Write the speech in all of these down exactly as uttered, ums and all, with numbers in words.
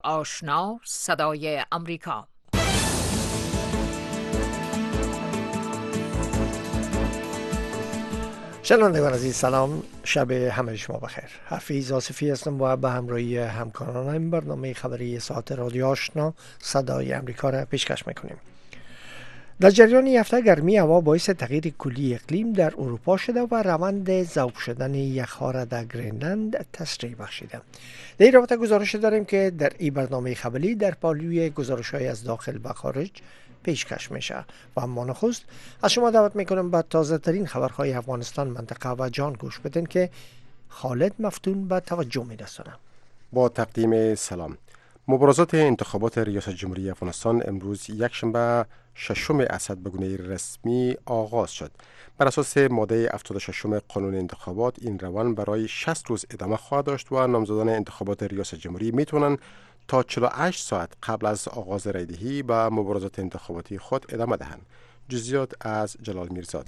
آشنا صدای امریکا. شنوندگان عزیز سلام، شب همه شما بخیر. حفیظ آصفی هستم و به همراهی همکاران این برنامه خبری ساعت رادیو آشنا صدای امریکا را پیشکش میکنیم. در جریان هفته گرمی هوا باعث تغییر کلی اقلیم در اروپا شده و روند ذوب شدن یخها را در گرینلند تسریع بخشیده. در این رابطه گزارش داریم که در این برنامه خبری در پالوی گزارش‌های از داخل و خارج پیشکش میشه و اما نخست از شما دعوت میکنم به تازه ترین خبرهای افغانستان، منطقه و جهان گوش بدین که خالد مفتون به توجه میرسونه. با تقدیم سلام. مبارزات انتخابات ریاست جمهوری افغانستان امروز یکشنبه ششم اسد به گونه رسمی آغاز شد. بر اساس ماده هفتاد و شش قانون انتخابات این روند برای شصت روز ادامه خواهد داشت و نامزدان انتخابات ریاست جمهوری میتونن تا چهل و هشت ساعت قبل از آغاز رایدهی به مبارزات انتخاباتی خود ادامه دهند. جزئیات از جلال میرزاد.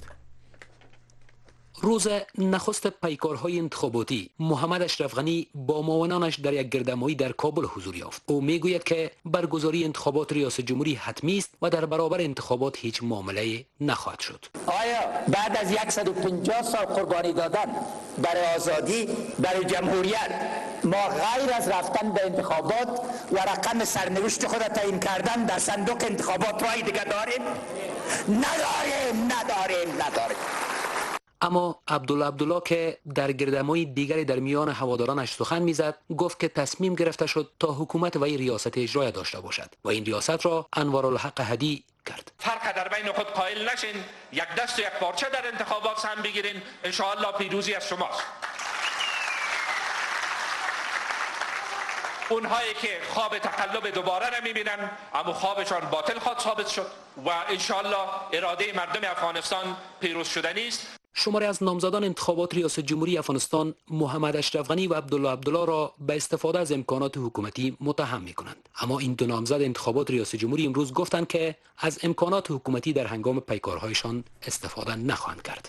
روز نخست پیکارهای انتخاباتی محمد اشرف غنی با معاونانش در یک گردهمایی در کابل حضور یافت. او میگوید که برگزاری انتخابات ریاست جمهوری حتمی است و در برابر انتخابات هیچ معامله نخواهد شد. آیا بعد از صد و پنجاه سال قربانی دادن برای آزادی، برای جمهوریت، ما غیر از رفتن به انتخابات و رقم سرنوشت خود تعیین کردن در صندوق انتخابات رای دیگه داریم؟ نداریم نداریم نداریم. اما عبدالله عبدالله که در گردهمایی دیگری در میان هوادارانش سخن میزد، گفت که تصمیم گرفته شد تا حکومت وی ریاست اجرایی داشته باشد و این ریاست را انوارالحق هدی کرد. فرق در بین خود قائل نشین، یک دست و یک پارچه در انتخابات هم بگیرین، ان شاء الله پیروزی از شماست. اونهایی که خواب تقلب دوباره را میبینن اما خوابشان باطل خواهد ثابت شد و ان شاء الله اراده مردم افغانستان پیروز شدنی است. شماری از نامزدان انتخابات ریاست جمهوری افغانستان محمد اشرف غنی و عبدالله عبدالله را به استفاده از امکانات حکومتی متهم می‌کنند. اما این دو نامزد انتخابات ریاست جمهوری امروز گفتند که از امکانات حکومتی در هنگام پیکارهایشان استفاده نخواهند کرد.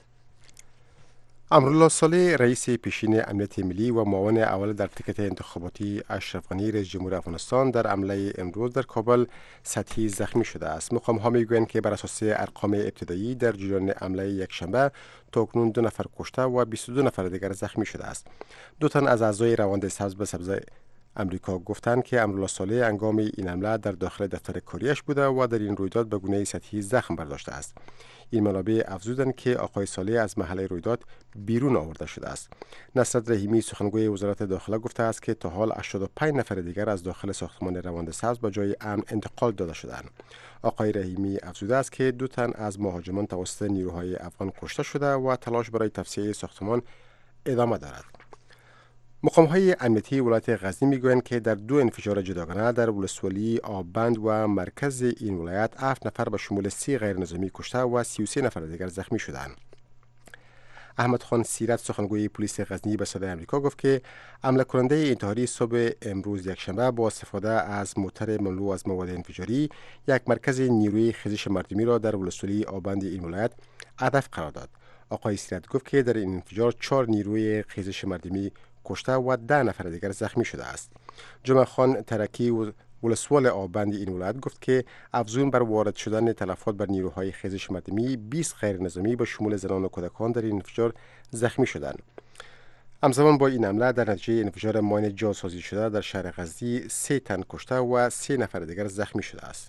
امرالله صالح رئیس پیشین امنیت ملی و معاون اول در تیکت انتخاباتی اشرف غنی رئیس جمهور افغانستان در حمله امروز در کابل سطحی زخمی شده است. مقام ها میگویند که بر اساس ارقام ابتدایی در جریان حمله یکشنبه تاکنون دو نفر کشته و بیست و دو نفر دیگر زخمی شده است. دو تن از اعضای روند سبز به سبز امریکا گفتند که امرالله صالح هنگام این حمله در داخل دفتر کاریش بوده و در این رویداد به گونه سطحی زخم برداشته است. این منابع افزودند که آقای صالح از محل رویداد بیرون آورده شده است. نصرت رحیمی سخنگوی وزارت داخله گفته است که تا حال هشتاد و پنج نفر دیگر از داخل ساختمان روند سبز به جای امن انتقال داده شدند. آقای رحیمی افزوده است که دو تن از مهاجمان توسط نیروهای افغان کشته شده و تلاش برای تفسیه ساختمان ادامه دارد. مقام‌های امنیتی ولایت غزنی میگویند که در دو انفجار جداگانه در ولسوالی آبند و مرکز این ولایت هفت نفر به شمول سی غیر نظامی کشته و سی و سه نفر دیگر زخمی شدند. احمد خان سیرت سخنگوی پلیس غزنی به صدای آمریکا گفت که حمله کننده انتحاری صبح امروز یکشنبه با استفاده از موتر مملو از مواد انفجاری یک مرکز نیروی خیزش مردمی را در ولسوالی آبند این ولایت هدف قرار داد. آقای سیرت گفت که در این انفجار چهار نیروی خیزش مردمی کشته و ده نفر دیگر زخمی شده است. جمعه خان ترکی ولسوال آبند این ولایت گفت که افزون بر وارد شدن تلفات بر نیروهای خیزش مردمی بیست غیر نظامی به شمول زنان و کودکان در این انفجار زخمی شدند. همزمان با این حمله در نتیجه انفجار ماین جاسازی شده در شهر غزنی سه تن کشته و سه نفر دیگر زخمی شده است.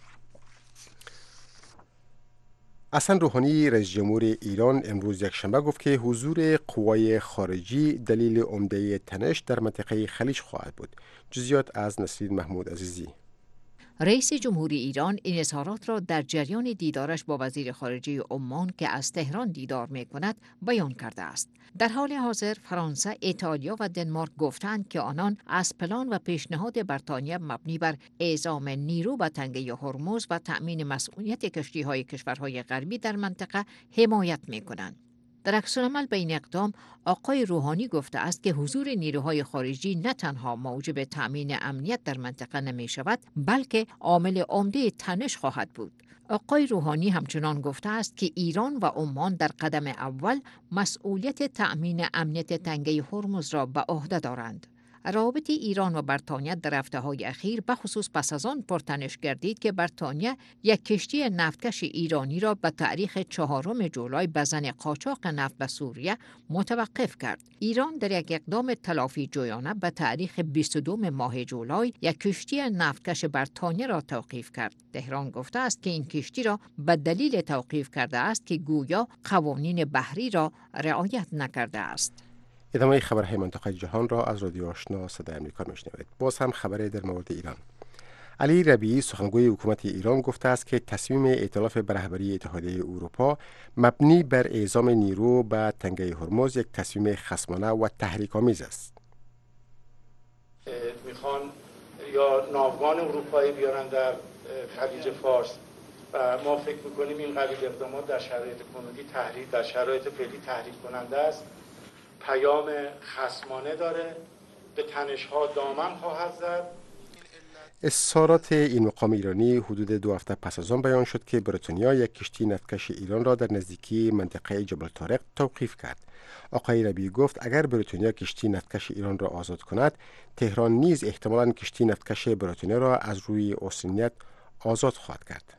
حسن روحانی رئیس جمهور ایران امروز یکشنبه گفت که حضور قوای خارجی دلیل عمده تنش در منطقه خلیج خواهد بود. جزئیات از نسرین محمود عزیزی. رئیس جمهوری ایران این اظهارات را در جریان دیدارش با وزیر خارجه عمان که از تهران دیدار می‌کند بیان کرده است. در حال حاضر فرانسه، ایتالیا و دنمارک گفتند که آنان از پلان و پیشنهاد بریتانیا مبنی بر اعزام نیرو به تنگه هرمز و تأمین مسئولیت کشتی‌های کشورهای غربی در منطقه حمایت می‌کنند. در عکس العمل به این اقدام آقای روحانی گفته است که حضور نیروهای خارجی نه تنها موجب تأمین امنیت در منطقه نمی شود بلکه عامل عمده تنش خواهد بود. آقای روحانی همچنان گفته است که ایران و عمان در قدم اول مسئولیت تأمین امنیت تنگه هرمز را به عهده دارند. روابط ایران و بریتانیا در هفته‌های اخیر به خصوص پس از آن پرتنش گردید که بریتانیا یک کشتی نفتکش ایرانی را به تاریخ چهارم جولای به زن قاچاق نفت به سوریه متوقف کرد. ایران در یک اقدام تلافی جویانه به تاریخ بیست و دوم ماه جولای یک کشتی نفتکش بریتانیا را توقیف کرد. تهران گفته است که این کشتی را به دلیل توقیف کرده است که گویا قوانین بحری را رعایت نکرده است. ادامه خبرهای منطقه جهان را از رادیو آشنا صدای آمریکا میشنوید. باز هم خبری در مورد ایران. علی ربیعی سخنگوی حکومت ایران گفته است که تصمیم ائتلاف به رهبری اتحادیه اروپا مبنی بر اعزام نیرو به تنگه هرمز یک تصمیم خصمانه و تحریک‌آمیز است. میخوان یا ناوگان اروپایی بیارن در خلیج فارس و ما فکر میکنیم این قبیل اقدامات در شرایط کنونی تحریک در شرایط فعلی تحریک کننده است، پیام خصمانه داره، به تنش‌ها دامن خواهد زد. اظهارات این مقام ایرانی حدود دو هفته پس از آن بیان شد که بریتانیا یک کشتی نفتکش ایران را در نزدیکی منطقه جبل طارق توقیف کرد. آقای ربیعی گفت اگر بریتانیا کشتی نفتکش ایران را آزاد کند، تهران نیز احتمالاً کشتی نفتکش بریتانیا را از روی اوسنیت آزاد خواهد کرد.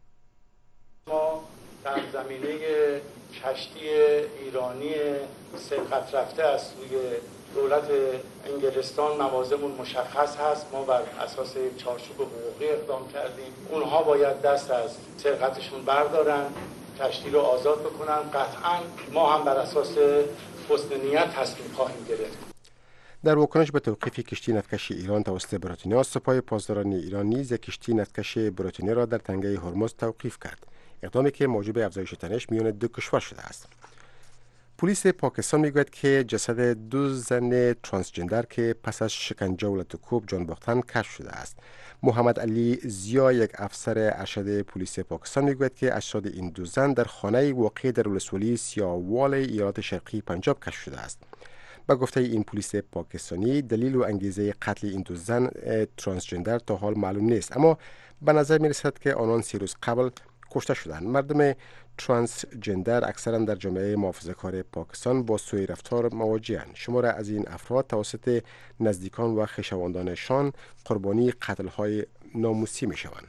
ما در زمینه کشتی ایرانی سرقت رفته از سوی دولت انگلستان موازمون مشخص هست. ما بر اساس چارچوب حقوقی اقدام کردیم. اونها باید دست از سرقتشون بردارن، کشتی رو آزاد بکنن. قطعاً ما هم بر اساس حسن نیت تصمیم خواهیم گرفت. در واکنش به توقیف کشتی نفتکش ایران توسط بریتانیا، سپاه پاسداران ایران نیز کشتی نفتکش بریتانیا را در تنگه هرمز توقیف کرد. اقدامی که موجب افزایش تنش میان دو کشور شده است. پلیس پاکستان میگوید که جسد دو زن ترانسجندر که پس از شکنجه و لطوکوب جان باختند کشف شده است. محمد علی زیا، یک افسر ارشد پلیس پاکستان، میگوید که اجساد این دو زن در خانه واقع در ولسوالی سیاه‌وال ایالات شرقی پنجاب کشف شده است. با گفته این پلیس پاکستانی، دلیل و انگیزه قتل این دو زن ترانسجندر تا حال معلوم نیست، اما به نظر می رسد که آنان سی روز قبل کشته شدند. مردم ترانسجندر اکثرا در جامعه محافظه‌کار پاکستان با سوء رفتار مواجه‌اند. شمار از این افراد توسط نزدیکان و خویشاوندانشان قربانی قتل‌های ناموسی می‌شوند.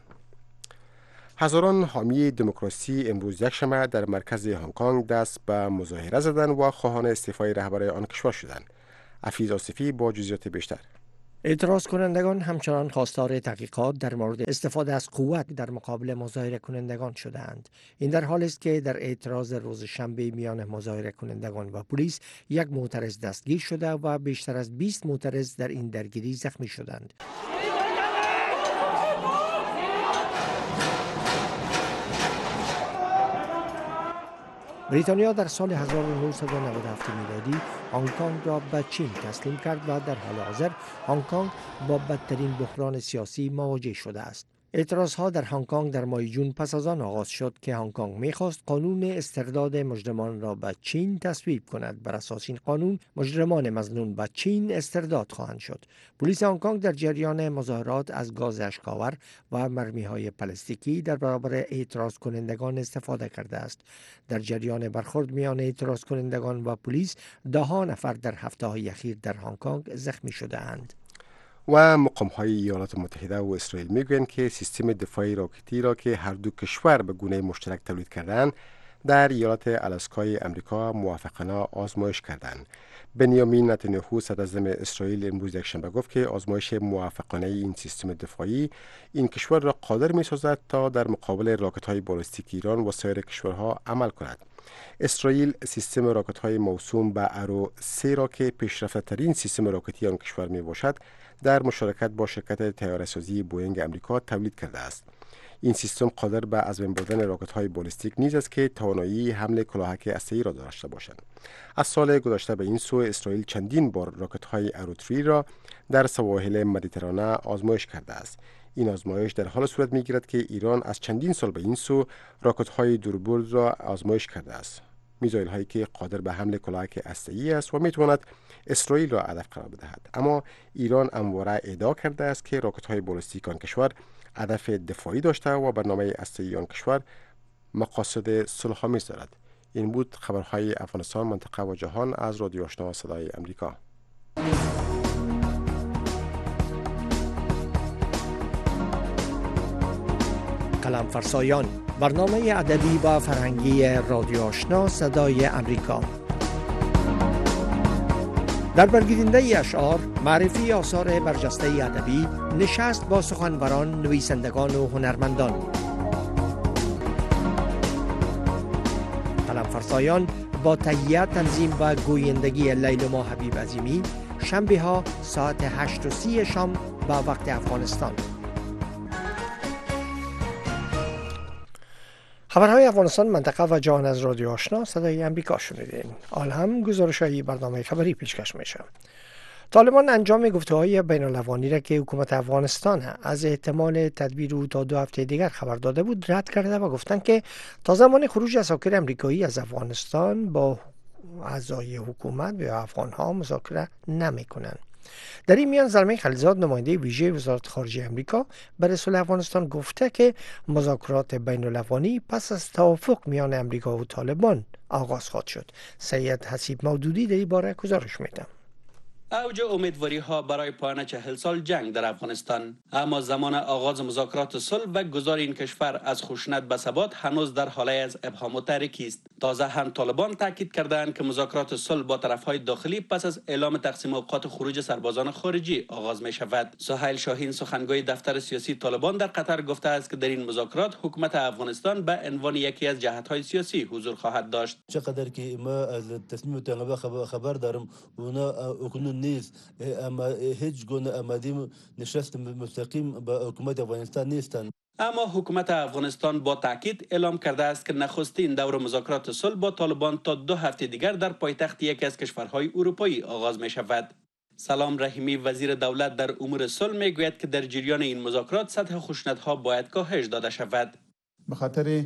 هزاران حامی دموکراسی امروز یکشنبه در مرکز هنگ کنگ دست به مظاهره زدند و خواهان استعفای رهبر آن کشور شدند. حفیظ آصفی با جزئیات بیشتر. اعتراض کنندگان همچنان خواستار تحقیقات در مورد استفاده از قوت در مقابل مظاهره کنندگان شدند. این در حالی است که در اعتراض روز شنبه میان مظاهره کنندگان و پلیس یک معترض دستگیر شده و بیشتر از بیست معترض در این درگیری زخمی شدند. بریتانیا در سال هزار و نهصد و نود و هفت میلادی هنگ کنگ را به چین تسلیم کرد و در حال حاضر هنگ کنگ با بدترین بحران سیاسی مواجه شده است. اعتراضها در هنگ کنگ در ماه جون پس از آن آغاز شد که هنگ کنگ می‌خواست قانون استرداد مجرمان را به چین تصویب کند. بر اساس این قانون مجرمان مظنون به چین استرداد خواهند شد. پلیس هنگ کنگ در جریان مظاهرات از گاز اشک‌آور و مرمی‌های پلاستیکی در برابر اعتراض کنندگان استفاده کرده است. در جریان برخورد میان اعتراض کنندگان و پلیس ده نفر در هفته‌های اخیر در هنگ کنگ زخمی شده‌اند. و مقام‌های ایالات متحده و اسرائیل میگویند که سیستم دفاعی راکتی را که هر دو کشور به گونه مشترک تولید کردند در ایالات آلاسکای امریکا موافقانه آزمایش کردند. بنیامین نتانیاهو صدراعظم اسرائیل امروز یکشنبه گفت که آزمایش موافقانه این سیستم دفاعی این کشور را قادر می‌سازد تا در مقابل راکت‌های بالستیک ایران و سایر کشورها عمل کند. اسرائیل سیستم راکت‌های موسوم به ارو سه را که پیشرفته‌ترین سیستم راکتی آن کشور میباشد در مشارکت با شرکت طیاره‌سازی بوئینگ امریکا تولید کرده است. این سیستم قادر به از بین بردن راکت‌های بالستیک نیز است که توانایی حمل کلاهک هسته‌ای را داشته باشند. از سال گذشته به این سو اسرائیل چندین بار راکت‌های ارو سه را در سواحل مدیترانه آزمایش کرده است. این آزمایش در حال صورت می‌گیرد که ایران از چندین سال به این سو راکت‌های دوربرد را آزمایش کرده است. میزایل هایی که قادر به حمل کلاهک هسته‌ای است و میتواند اسرائیل را هدف قرار بدهد. اما ایران همواره ادعا کرده است که راکت های بالستیک آن کشور هدف دفاعی داشته و برنامه هسته‌ای آن کشور مقاصد صلح‌آمیز دارد. این بود خبرهای افغانستان، منطقه و جهان از رادیو آشنا صدای امریکا. قلم فرسایان، برنامه ادبی و فرهنگی رادیو آشنا صدای امریکا. در برگیرنده اشعار، معرفی آثار برجسته ادبی، نشست با سخنوران، نویسندگان و هنرمندان. قلم فرسایان با تهیه، تنظیم و گویندگی لیلما حبیب عظیمی، شنبه ها ساعت هشت و سی شام با وقت افغانستان. خبرهای افغانستان، منطقه و جهان از رادیو آشنا صدای امریکا شنیدین. حال هم گزارش‌های برنامه خبری پیشکش میشه. طالبان انجام گفتگوهای بین الاقوایی را که حکومت افغانستان از احتمال تدبیر او تا دو هفته دیگر خبر داده بود رد کرده و گفتند که تا زمان خروج اساکر امریکایی از افغانستان با اعضای حکومت و افغان‌ها مذاکره نمی‌کنند. در این میان زلمه خلیلزاد، نماینده ویژه وزارت خارجه امریکا برای صلح افغانستان، گفته که مذاکرات بین الاقوایی پس از توافق میان امریکا و طالبان آغاز خواهد شد. سید حسیب مودودی در این باره گزارش میده. اوج امیدواری ها برای پایان چهل سال جنگ در افغانستان، اما زمان آغاز مذاکرات صلح و گذار این کشور از خشونت به ثبات هنوز در حاله از ابهام و تاریکی است. تازه هم طالبان تاکید کردند که مذاکرات صلح با طرفهای داخلی پس از اعلام تقسیم اوقات خروج سربازان خارجی آغاز می شود. سهیل شاهین، سخنگوی دفتر سیاسی طالبان در قطر، گفته است که در این مذاکرات حکومت افغانستان به عنوان یکی از جهت‌های سیاسی حضور خواهد داشت. چقدر که ما از تصمیم طالبان خبر دارم، اونا اکنون نیست، اما هیچ گونه آماده نشست مستقیم با حکومت افغانستان نیستند. اما حکومت افغانستان با تاکید اعلام کرده است که نخستین دور مذاکرات صلح با طالبان تا دو هفته دیگر در پایتخت یکی از کشورهای اروپایی آغاز می شود. سلام رحیمی، وزیر دولت در امور صلح، می گوید که در جریان این مذاکرات سطح خشونت‌ها باید کاهش داده شود. به خاطر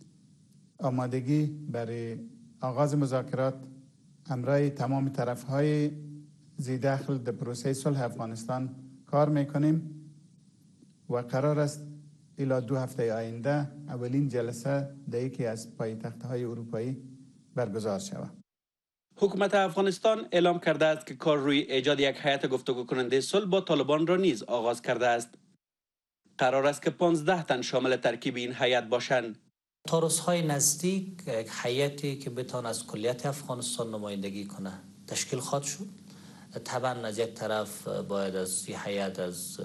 آمادگی برای آغاز مذاکرات همراه تمام طرف‌های زی داخل در پروسه صلح افغانستان کار میکنیم و قرار است الی دو هفته آینده اولین جلسه در یکی از پایتخت‌های اروپایی برگزار شود. حکومت افغانستان اعلام کرده است که کار روی ایجاد یک هیئت گفتگو کننده صلح با طالبان را نیز آغاز کرده است. قرار است که پانزده تن شامل ترکیب این هیئت باشند. تا روزهای نزدیک یک هیئتی که بتوان از کلیت افغانستان نمایندگی کنه تشکیل خواهد شد. طبعا از یک طرف باید از این هیئت از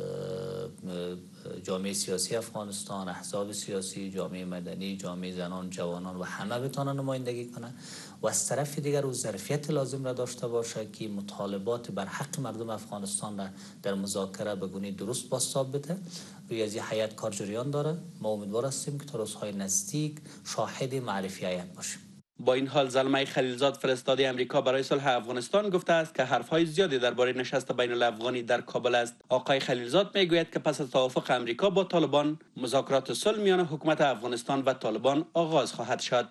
جامعه سیاسی افغانستان، احزاب سیاسی، جامعه مدنی، جامعه زنان، جوانان و همه بتوانند نمایندگی کنند و از طرف دیگر او ظرفیت لازم را داشته باشه که مطالبات بر حق مردم افغانستان را در مذاکره به گونه درست بازتاب بده. روی از این هیئت کار جریان داره. ما امیدوار هستیم که تا روزهای نزدیک شاهد معرفی هیئت باشیم. با این حال زلمه خلیلزاد، فرستاده امریکا برای صلح افغانستان، گفته است که حرفهای زیادی درباره نشست بین الافغانی در کابل است. آقای خلیلزاد میگوید که پس از توافق امریکا با طالبان، مذاکرات صلح میان حکومت افغانستان و طالبان آغاز خواهد شد.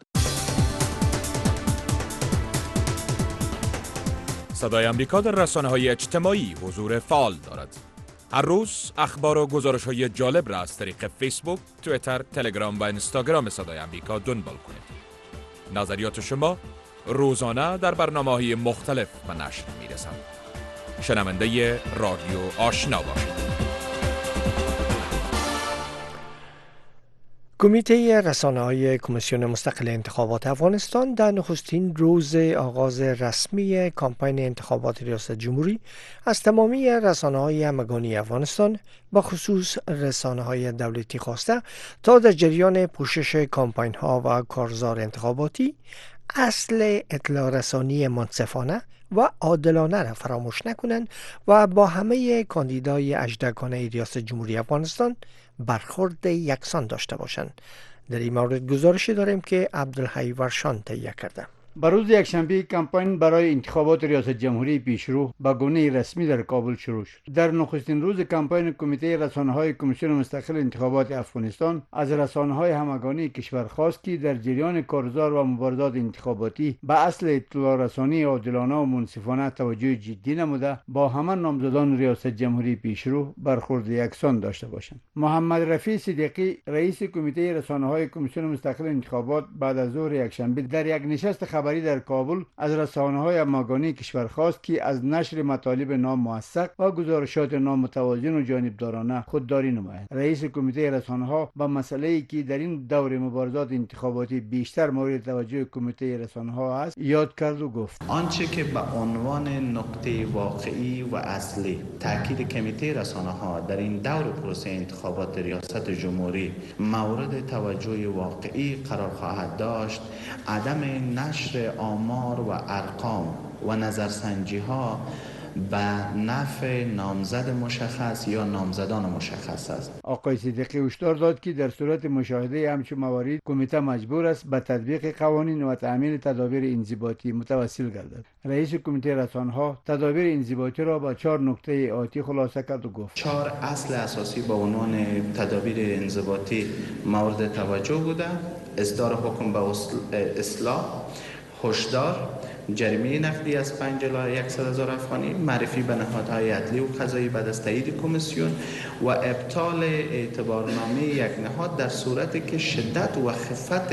صدای امریکا در رسانه‌های اجتماعی حضور فعال دارد. هر روز اخبار و گزارش‌های جالب را از طریق فیسبوک، توییتر، تلگرام و اینستاگرام صدای امریکا دنبال کنید. نظریات شما روزانه در برنامه‌های مختلف به نشر می‌رسند. شنونده رادیو آشنا باشید. کمیته رسانه‌های کمیسیون مستقل انتخابات افغانستان در نخستین روز آغاز رسمی کامپین انتخابات ریاست جمهوری از تمامی رسانه‌های همگانی افغانستان با خصوص رسانه‌های دولتی خواسته تا در جریان پوشش کامپین‌ها و کارزار انتخاباتی اصل اطلاع رسانی منصفانه و عادلانه را فراموش نکنند و با همه کاندیدای اژدرگانه ریاست جمهوری افغانستان برخورد یکسان داشته باشند. در این مورد گزارشی داریم که عبدالحی ورشان تهیه کرده. بر روز یکشنبه کمپاین برای انتخابات ریاست جمهوری پیشرو به گونه رسمی در کابل شروع شد. در نخستین روز کمپاین کمیته رسانه‌های کمیسیون مستقل انتخابات افغانستان از رسانه‌های همگانی کشور خواست که در جریان کارزار و مبارزات انتخاباتی به اصل اطلاع رسانی عادلانه و منصفانه توجه جدی نموده با همه نامزدان ریاست جمهوری پیشرو برخورد یکسان داشته باشند. محمد رفیع صدیقی، رئیس کمیته رسانه‌های کمیسیون مستقل انتخابات، بعد از ظهر یکشنبه در یک نشست خبری خبری در کابل از رسانه‌های همگانی کشور خواست که از نشر مطالب ناموثق و گزارشات نامتوازن و جانبدارانه خودداری نمایند. رئیس کمیته رسانه‌ها با مسئله‌ای که در این دور مبارزات انتخاباتی بیشتر مورد توجه کمیته رسانه‌ها است یاد کرد و گفت آنچه که به عنوان نقطه واقعی و اصلی تاکید کمیته رسانه‌ها در این دور پروسه انتخابات ریاست جمهوری مورد توجه واقعی قرار خواهد داشت، عدم نشر آمار و ارقام و نظرسنجی ها به نفع نامزد مشخص یا نامزدان مشخص است. آقای صدیقی هشدار داد که در صورت مشاهده همچون موارد کمیته مجبور است به تطبیق قوانین و تأمین تدابیر انضباطی متوسل گردد. رئیس کمیته رسانه‌ها تدابیر انضباطی را با چهار نکته آتی خلاصه کرد و گفت چهار اصل اساسی با عنوان تدابیر انضباطی مورد توجه بوده: اصدار حکم به اصلاح، هشدار، جریمه نقدی از پنج الی صد هزار افغانی، معرفی به نهادهای عدلی و قضایی بعد از تایید کمیسیون و ابطال اعتبارنامه یک نهاد در صورتی که شدت و خفت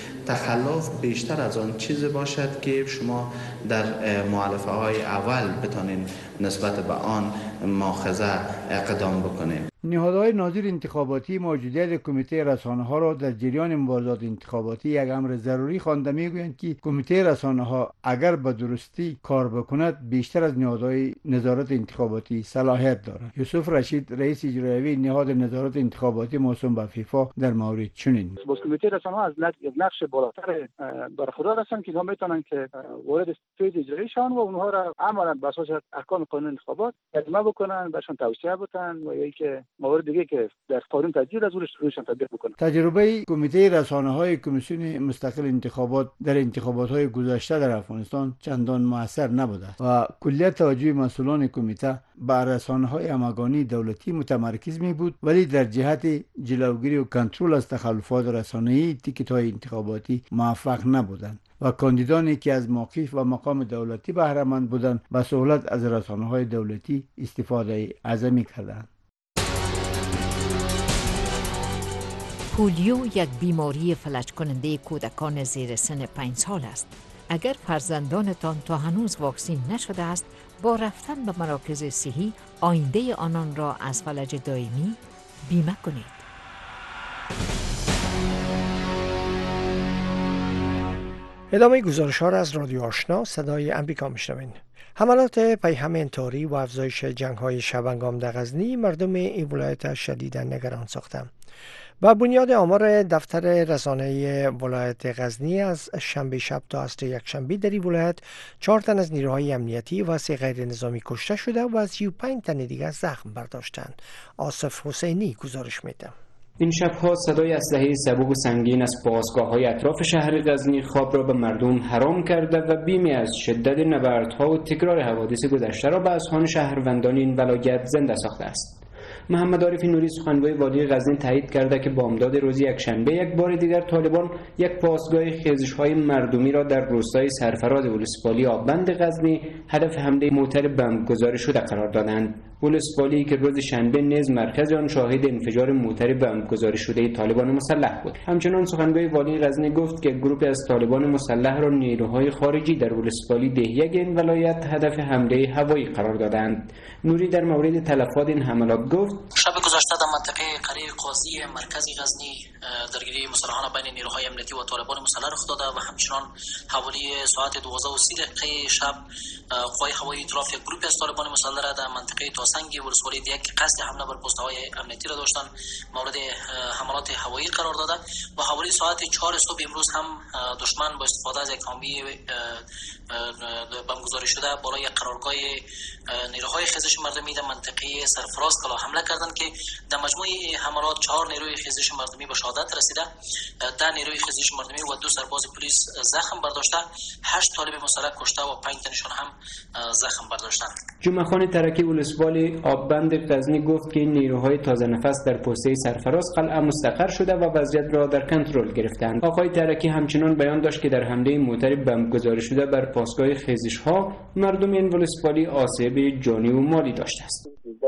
تخلف بیشتر از آن چیزی باشد که شما در مؤلفه های اول بتانین نسبت به آن مؤاخذه اقدام بکنید. نهادهای ناظر انتخاباتی موجودیت کمیته رسانه‌ها را در جریان مبارزات انتخاباتی یک امر ضروری خوانده می‌گویند که کمیته رسانه‌ها اگر به درستی کار بکند بیشتر از نهادهای نظارت انتخاباتی صلاحیت دارد. یوسف رشید رئیس اجرایی نهاد نظارت انتخاباتی موسوم به فیفا در مورد چنین باز کمیته رسانه‌ها از نقش بالاتر برخوردار هستند که اینها میتونن که وارد فیز اجرایی شون و اونها را عملاً بر اساس احکام قانون انتخابات ترجمه بکنن، برشان توصیه بدن و یا اینکه موارد دیگه که در قانون تجدید از روشن تطبیق بکنه. تجربه کمیته رسانه‌های کمیسیون مستقل انتخابات در انتخابات‌های گذشته در افغانستان چندان موثر نبوده و کلیت توجه مسئولان کمیته بر رسانه‌های همگانی دولتی متمرکز می بود، ولی در جهت جلوگیری و کنترل از تخلفات رسانه‌ای تیکت‌های انتخاباتی موفق نبودند و کاندیدانی که از موقف و مقام دولتی بهره مند بودند به سهولت از رسانه‌های دولتی استفاده عظیمی کردند. پولیو یک بیماری فلج کننده کودکان زیر سن پنج سال است. اگر فرزندانتان تا هنوز واکسین نشده است، با رفتن به مراکز صحی آینده آنان را از فلج دائمی بیمه کنید. ادامه گزارش ها را از رادیو آشنا صدای امریکا میشنوید. حملات پیهم انتحاری و افزایش جنگ های شبنگام در غزنی مردم این ولایت شدیداً نگران ساختند. با بنیاد آمار دفتر رسانه ولایت غزنی از شنبه شب تا عصر یکشنبه در این ولایت چهار تن از نیروهای امنیتی و سه غیر نظامی کشته شده و سی و پنج تن دیگر زخم برداشتند. آصف حسینی گزارش میده. این شبها صدای اسلحه سبک و سنگین از پاسگاه‌های اطراف شهر غزنی خواب را به مردم حرام کرده و بیمی از شدت نبردها و تکرار حوادث گذشته را به اذهان شهروندان این ولایت زنده ساخته است. محمد عارف نوری سخنگوی والی غزنی تایید کرده که بامداد روز یکشنبه یک بار دیگر طالبان یک پاسگاه خیزش‌های مردمی را در روستای سرفراز ولسوالی آبند غزنی هدف حمله موتر بمبگذاری شده قرار دادند. ولسوالی که روز شنبه نیز مرکز آن شاهد انفجار موتر بمبگذاری شده طالبان مسلح بود. همچنان سخنگوی والی غزنی گفت که گروهی از طالبان مسلح را نیروهای خارجی در ولسوالی دهیگ این ولایت هدف حمله هوایی قرار دادند. نوری در مورد تلفات این حملات گفت: شب گذشته در منطقه قریه قاضی مرکز غزنی درگیری مسلحانه بین نیروهای امنیتی و طالبان مسلح رخ داده و همچنان حوالی ساعت دوازده و سی دقیقه شب قوای هوایی اطلاف یک گروه از طالبان مسلح را در منطقه تاسنگ ولسوالی دیگ که قصد حمله بر پست‌های امنیتی را داشتن مورد حملات هوایی قرار داده و حوالی ساعت چهار صبح امروز هم دشمن با استفاده از یک کامبی بمبگذاری شده بالای قرارگاه نیروهای خیزش مردمی در منطقه سرفراز کلا حمله کردند که در مجموع حملات چهار نیروی خیزش مردمی به شهادت رسیده، ده نیروی خیزش مردمی و دو سرباز پلیس زخم برداشته، هشت طالب مسلح کشته و پنج تنشون هم زخم برداشتند. جمعه خان ترکی ولسوالی آبند غزنی گفت که این نیروهای تازه نفس در پسته سرفراز قلعه مستقر شده و وضعیت را در کنترل گرفتند. آقای ترکی همچنان بیان داشت که در حمله موتر بمبگذاری شده بر پاسگاه خیزش‌ها مردم این ولسوالی آسیب جانی و مالی داشته است.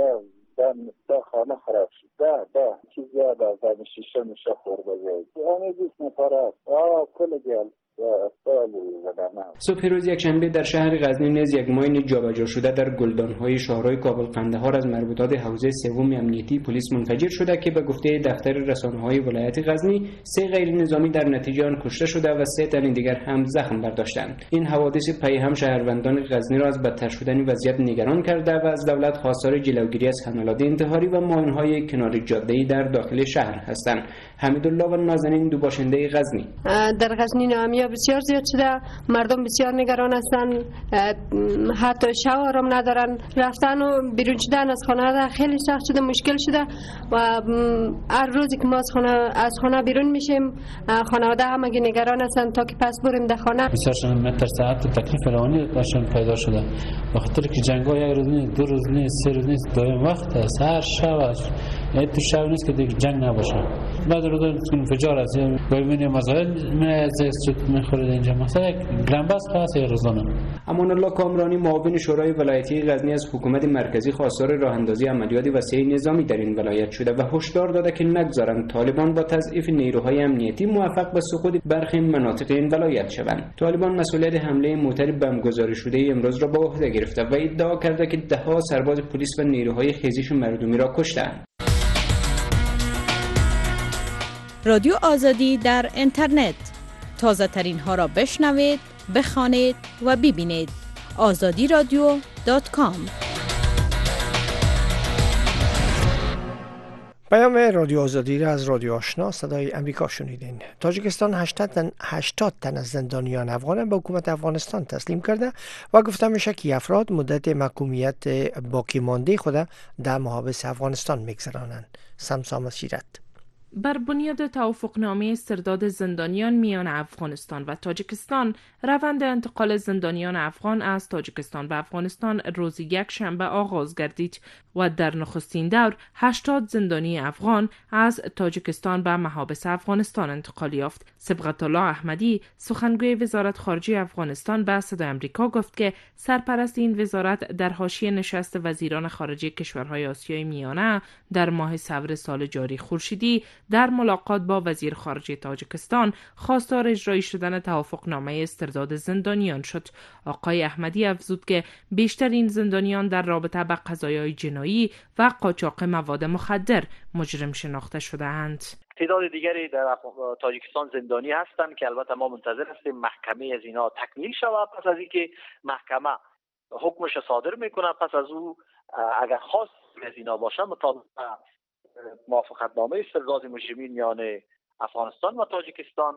ده خانه خراب شد. ده ده چیز زیاد از این شیشه میشه خورده زید. همه دیس نپاره است. آه کل گل. صبح روز یکشنبه در شهر غزنی نیز یک ماین جابجا شده در گلدان‌های شهرهای کابل قندهار از مربوطات حوزه سوم امنیتی پلیس منفجر شده که به گفته دفتر رسانه‌های ولایت غزنی سه غیر نظامی در نتیجه آن کشته شده و سه تن دیگر هم زخم برداشتند. این حوادث پی هم شهروندان غزنی را از بدتر شدن وضعیت نگران کرده و از دولت خواستار جلوگیری از حملات انتحاری و ماین‌های کنار جاده‌ای در داخل شهر هستند. حمیدالله و نازنین دو باشنده غزنی: در غزنی ناامنی بسیار زیاد شده، مردم بسیار نگران هستند، حتی شب آرام ندارن، رفتن و بیرون شدن از خانه خیلی سخت شده، مشکل شده و هر روزی که ما از خانه از خانه بیرون میشیم خانواده همگی نگران هستند تا که پس بریم در خانه. بسیار متر ساعت تکلیف روانی باشن پیدا شده، به خاطر که جنگ‌ها یک روز نیست، دو روز نیست، سه روز نیست، دائم وقت است، هر شب است. این تو شب نیست که دیگه جنگ نباشه. بعد رو داریم انفجار است، ببینیم مسائل من زیست میخورد اینجا مثلا گرانبست خاص روزانه. امان الله کامرانی معاون شورای ولایتی غزنی از حکومت مرکزی خواستار راه اندازی عملیات وسیع نظامی در این ولایت شده و هشدار داده که نگذارند طالبان با تضعیف نیروهای امنیتی موفق به سقوط برخی مناطق این ولایت شوند. طالبان مسئولیت حمله موتر بمبگذاری شده امروز را به عهده گرفته و ادعا کرده که ده‌ها سرباز پلیس و نیروهای خیزش مردمی را کشتند. رادیو آزادی در اینترنت، تازه ترین ها را بشنوید، بخوانید و ببینید. آزادی رادیو دات کام. پیام رادیو آزادی را از رادیو آشنا صدای امریکا شنیدین. تاجیکستان هشتاد تن از زندانیان افغان به حکومت افغانستان تسلیم کرده و گفته میشه که افراد مدت محکومیت باقی مانده خود در محابس افغانستان میگذرانند. سمسام سیرت. بر بنیاد توافقنامه استرداد زندانیان میان افغانستان و تاجیکستان، روند انتقال زندانیان افغان از تاجیکستان به افغانستان روز یک شنبه آغاز گردید و در نخستین دور هشتاد زندانی افغان از تاجیکستان به محابس افغانستان انتقال یافت. صبغت الله احمدی، سخنگوی وزارت خارجه افغانستان، به صدای آمریکا گفت که سرپرست این وزارت در حاشیه نشست وزیران خارجه کشورهای آسیای میانه در ماه سپر سال جاری خورشیدی در ملاقات با وزیر خارجه تاجیکستان خواستار اجرایی شدن توافقنامه استرداد زندانیان شد. آقای احمدی افزود که بیشتر این زندانیان در رابطه با قضایای جنایی و قاچاق مواد مخدر مجرم شناخته شده‌اند. تعداد دیگری در تاجیکستان زندانی هستند که البته ما منتظر هستیم محکمه از اینا تکمیل شود. پس از اینکه محکمه حکمش صادر میکنه، پس از او اگر خواست از اینا باشه مطابق موافقتنامه استرداد مجرمین میان افغانستان و تاجیکستان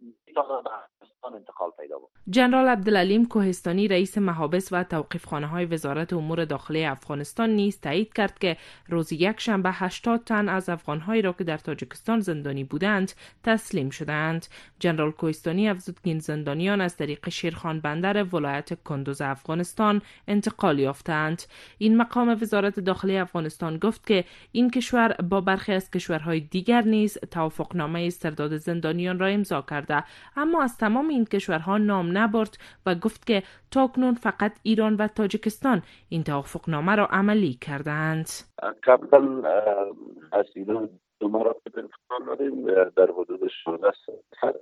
انتقال پیدا بود. جنرال عبدالعلیم کوهستانی، رئیس محابس و توقیفخانه‌های وزارت امور داخلی افغانستان، نیز تایید کرد که روز یک شنبه هشتاد تن از افغان‌هایی را که در تاجیکستان زندانی بودند تسلیم شدند. جنرال کوهستانی افزود که این زندانیان از طریق شیرخان بندر ولایت کندوز افغانستان انتقال یافتند. این مقام وزارت داخلی افغانستان گفت که این کشور با برخی از کشورهای دیگر نیز توافقنامه استرداد زندانیان را امضا کرده، اما از تمام این کشورها نام نبرد و گفت که تاکنون فقط ایران و تاجیکستان این توافقنامه را عملی کردند. قبلا از ایران دو مراتب انتقال دادیم در حدود شانزده سال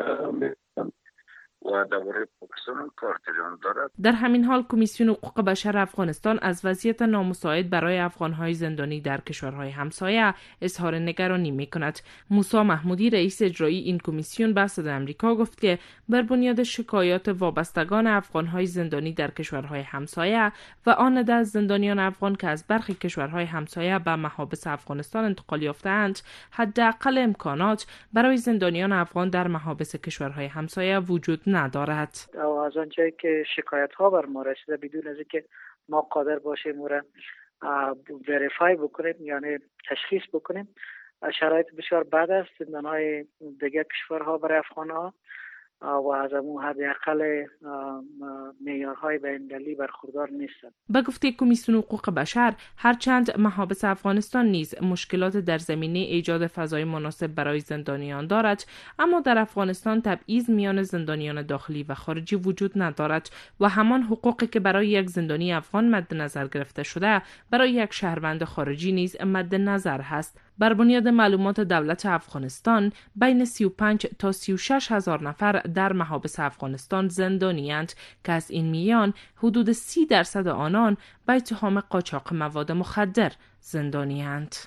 و درباره پاکستان کار جریان دارد. در همین حال کمیسیون حقوق بشر افغانستان از وضعیت نامساعد برای افغان‌های زندانی در کشورهای همسایه اظهار نگرانی می‌کند. موسی محمودی، رئیس اجرایی این کمیسیون، به صدای آمریکا گفت که بر بنیاد شکایات وابستگان افغان‌های زندانی در کشورهای همسایه و آن عده از زندانیان افغان که از برخی کشورهای همسایه به محابس افغانستان انتقال یافته‌اند، حداقل امکانات برای زندانیان افغان در محابس کشورهای همسایه وجود ندارد. از آنچه که شکایت ها بر ما رسیده بدون از اینکه ما قادر باشیم او را وریفای بکنیم، یعنی تشخیص بکنیم، شرایط بسیار بد است زندان های دیگر کشورها برای افغان ها و از امون حداقل معیارهای بین‌المللی برخوردار نیستند. به گفته کمیسیون حقوق بشر، هرچند محابس افغانستان نیز مشکلات در زمینه ایجاد فضای مناسب برای زندانیان دارد، اما در افغانستان تبعیض میان زندانیان داخلی و خارجی وجود ندارد و همان حقوقی که برای یک زندانی افغان مد نظر گرفته شده برای یک شهروند خارجی نیز مد نظر هست. بر بنیاد معلومات دولت افغانستان بین سی و پنج تا سی و شش هزار نفر در محابس افغانستان زندانی‌اند که از این میان حدود سی درصد آنان به اتهام قاچاق مواد مخدر زندانی‌اند.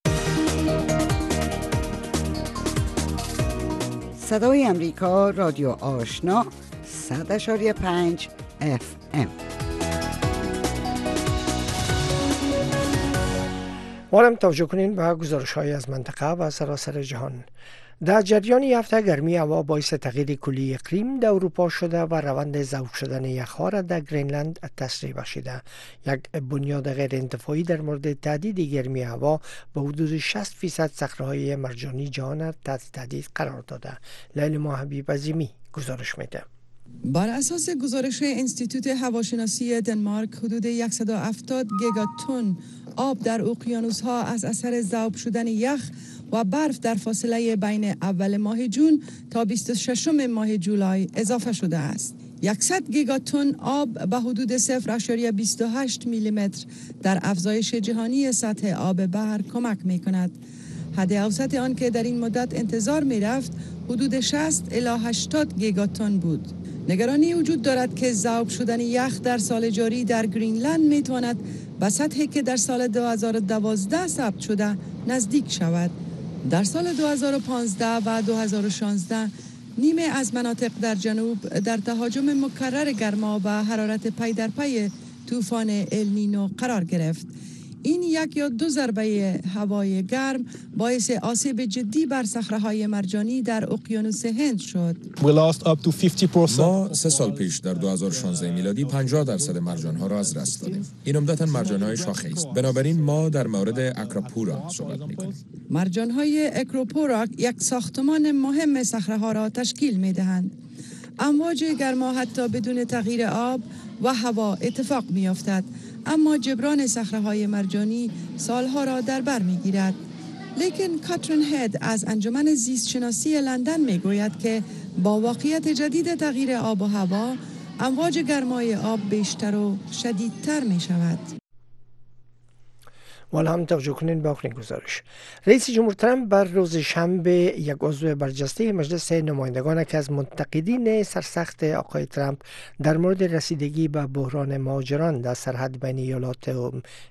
صدای امریکا، رادیو آشنا، صد اشاری پنج اف ام. مالم توجه کنین به گزارش های از منطقه و سراسر جهان. در جریان هفته گرمی هوا باعث تغییر کلی اقلیم در اروپا شده و روند ذوب شدن یخها را در گرینلند تسریع بخشیده. یک بنیاد غیر انتفاعی در مورد تهدید گرمی هوا به حدود شصت فیصد صخره‌های مرجانی جهان را تحت تهدید قرار داده. لیلا حبیب عظیمی گزارش میده. بر اساس گزارش انستیتوت هواشناسی دنمارک، حدود صد و هفتاد گیگاتن آب در اقیانوس‌ها از اثر ذوب شدن یخ و برف در فاصله بین اول ماه جون تا بیست و ششم ماه جولای اضافه شده است. صد گیگاتن آب به حدود صفر ممیز بیست و هشت میلیمتر در افزایش جهانی سطح آب بحر کمک می کند. حد اوسط آن که در این مدت انتظار می رفت حدود شصت الی هشتاد گیگاتن بود. نگرانی وجود دارد که ذوب شدن یخ در سال جاری در گرینلند می تواند به سطحی که در سال دو هزار و دوازده ثبت شده نزدیک شود. در سال دو هزار و پانزده و دو هزار و شانزده نیمه از مناطق در جنوب در تهاجم مکرر گرما و حرارت پی در پی طوفان النینو قرار گرفت. این یک یا دو ضربه هوای گرم باعث آسیب جدی بر صخره‌های مرجانی در اقیانوس هند شد. ما سه سال پیش در دو هزار و شانزده میلادی پنجاه درصد مرجان‌ها را از دست دادیم. این عمدتاً مرجان‌های شاخه‌ای است. بنابراین ما در مورد اکروپورا صحبت می‌کنیم. مرجان‌های اکروپورا یک ساختمان مهم صخره‌ها را تشکیل می‌دهند. امواج گرما حتی بدون تغییر آب و هوا اتفاق می‌افتد، اما جبران صخره‌های مرجانی سالها را در بر می‌گیرد. لیکن کاترین هد از انجمن زیست شناسی لندن می‌گوید که با واقعیت جدید تغییر آب و هوا، امواج گرمای آب بیشتر و شدیدتر می‌شود. والا هم توجه کنین به آخرین گزارش. رئیس جمهور ترامپ بر روز شنبه یک عضو برجسته مجلس نمایندگان که از منتقدین سرسخت آقای ترامپ در مورد رسیدگی به بحران مهاجران در سرحد بین ایالات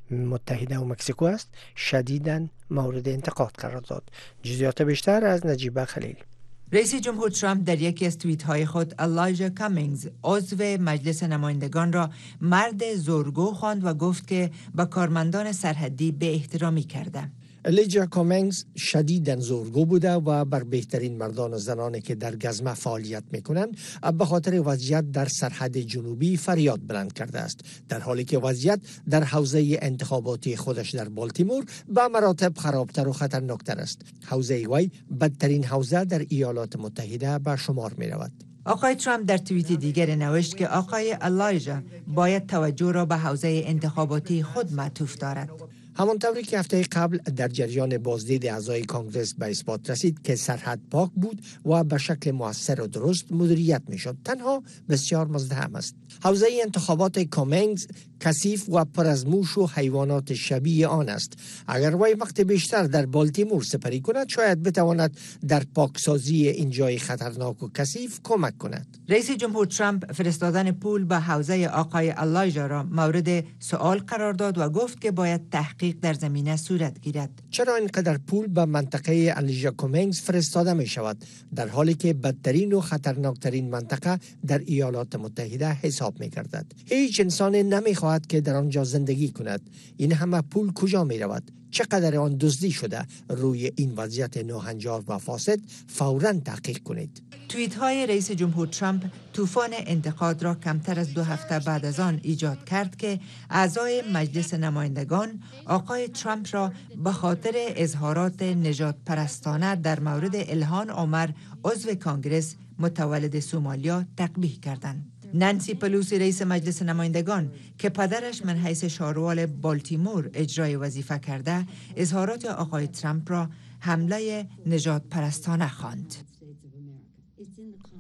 متحده و مکزیکو است، شدیداً مورد انتقاد قرار داد. جزئیات بیشتر از نجیبه خلیل. رئیس جمهور ترامپ در یکی از توییت‌های خود الایجا کامینگز عضو مجلس نمایندگان را مرد زورگو خواند و گفت که با کارمندان سرحدی به احترامی کرده. الیجا کامینگز شدیداً زورگو بوده و بر بهترین مردان و زنانی که در گزمه فعالیت میکنند به خاطر وضعیت در سرحد جنوبی فریاد بلند کرده است، در حالی که وضعیت در حوزه انتخاباتی خودش در بالتیمور به مراتب خرابتر و خطرناکتر است. حوزه وی بدترین حوزه در ایالات متحده به شمار می رود. آقای ترامپ در توییت دیگر نوشت که آقای الایجا باید توجه را به حوزه انتخاباتی خود معطوف دارد. همانطوری که هفته قبل در جریان بازدید اعضای کانگرس به اثبات رسید که سرحد پاک بود و به شکل مؤثر و درست مدیریت میشد، تنها بسیار مزدحم است. حوزه انتخابات کامینگز کثیف و پر از موش و حیوانات شبیه آن است. اگر وی وقت بیشتر در بالتیمور سپری کند، شاید بتواند در پاکسازی این جای خطرناک و کثیف کمک کند. رئیس جمهور ترامپ فرستادن پول به حوزه آقای الایجا را مورد سوال قرار داد و گفت که باید تحقیق در زمینه صورت گیرد. چرا اینقدر پول به منطقه الیجا کامینگز فرستاده می شود، در حالی که بدترین و خطرناکترین منطقه در ایالات متحده حساب می گردد؟ هیچ انسان نمی خواهد که در آنجا زندگی کند. این همه پول کجا می رود؟ چقدر آن دزدی شده؟ روی این وضعیت ناهنجار و فاسد فوراً تحقیق کنید. توییت های رئیس جمهور ترامپ طوفان انتقاد را کمتر از دو هفته بعد از آن ایجاد کرد که اعضای مجلس نمایندگان آقای ترامپ را به خاطر اظهارات نژاد پرستانه در مورد الهان عمر عضو کانگرس متولد سومالیا تقبیح کردند. نانسی پلوسی رئیس مجلس نمایندگان که پدرش من حیث شاروال بالتیمور اجرای وظیفه کرده، اظهارات آقای ترامپ را حمله نژاد پرستانه خواند.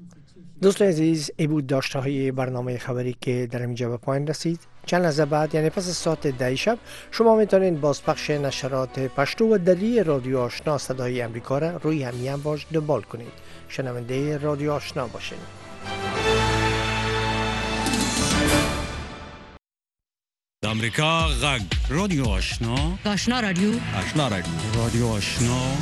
دوستان عزیز، ای بود داشته های برنامه خبری که در اینجا به پایان رسید. چند لحظه بعد یعنی پس از ساعت ده شب شما میتونید بازپخش نشرات پشتو و دری رادیو آشنا صدای امریکا را روی همین امواج دنبال کنید. شنونده رادیو آشنا باشین. امریکا غږ رادیو آشنا، آشنا رادیو آشنا رادیو رادیو آشنا